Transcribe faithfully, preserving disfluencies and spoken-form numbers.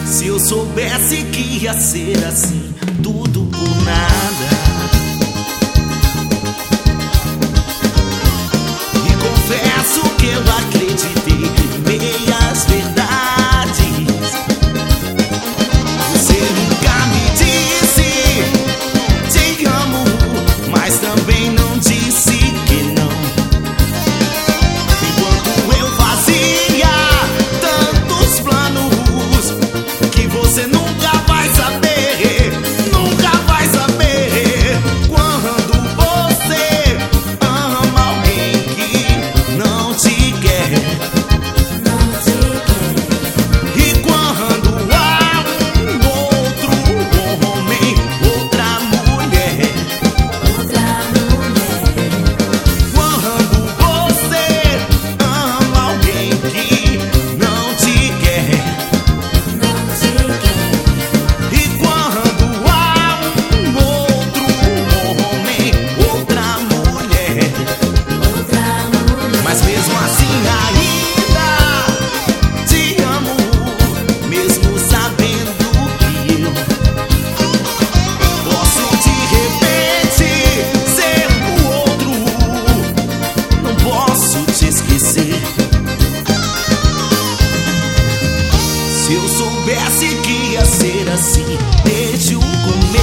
Se eu soubesse que ia ser assim, tudo por nada. E confesso que eu acreditei em meias verdades. Você nunca me disse te amo, mas também não disse que não. Enquanto eu fazia tantos planos que você nunca vai saber, nunca vai saber. Quando você ama alguém que não te quer, não te quer. e quando há um outro homem, outra mulher, Outra mulher, quando você ama alguém que não te quer, não te quer. e quando há um outro homem, outra mulher, Outra mulher, mas mesmo assim ainda te amo, mesmo sabendo que eu posso de repente ser o outro. Não posso te esquecer. Se eu soubesse que ia ser assim desde o começo,